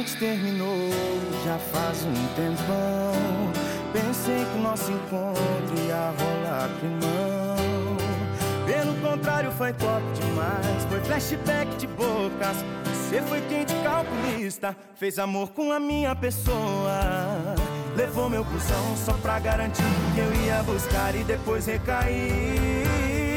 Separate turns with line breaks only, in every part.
gente terminou já faz um tempão. Pensei que o nosso encontro ia rolar climão. Pelo contrário, foi top demais. Foi flashback de bocas. Você foi quente calculista. Fez amor com a minha pessoa. Levou meu cuzão só pra garantir que eu ia buscar e depois recair.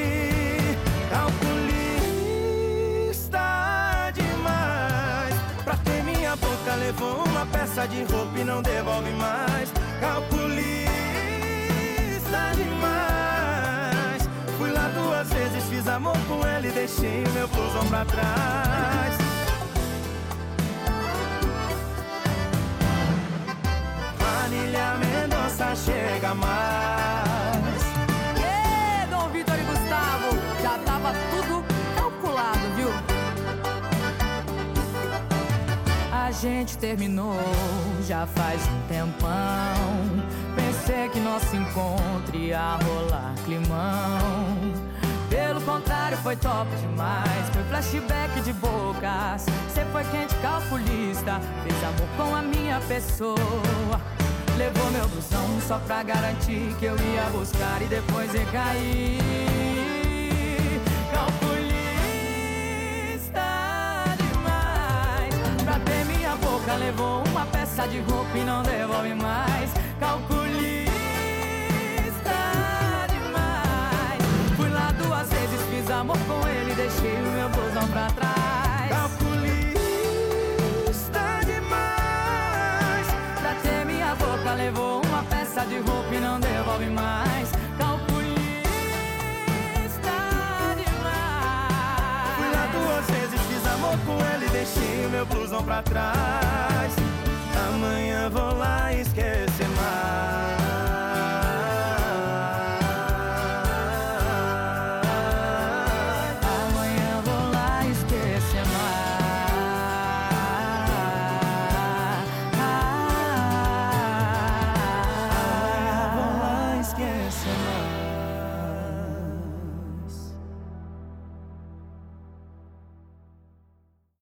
Calculista demais. Pra ter minha boca levou uma peça de roupa e não devolve mais. Calculista demais. Fui lá 2 vezes, fiz amor com ela e deixei o meu blusão pra trás. Marília Mendonça chega mais.
Dom Vitor e Gustavo, já tava tudo calculado, viu? A gente terminou já faz um tempão. Pensei que nosso encontro ia rolar climão. Pelo contrário, foi top demais. Foi flashback de bocas. Cê foi quente calculista. Fez amor com a minha pessoa. Levou meu blusão só pra garantir que eu ia buscar e depois recair. Calculista demais. Pra ter minha boca levou uma peça de roupa e não devolve mais. Calculista demais. Fui lá 2 vezes, fiz amor com ele e deixei o meu blusão pra trás.
Calculista demais.
Pra ter minha boca levou uma peça de roupa e não devolve mais. Calculista demais.
Fui lá 2 vezes, fiz amor com ela e deixei o meu blusão pra trás. Amanhã vou lá esquecer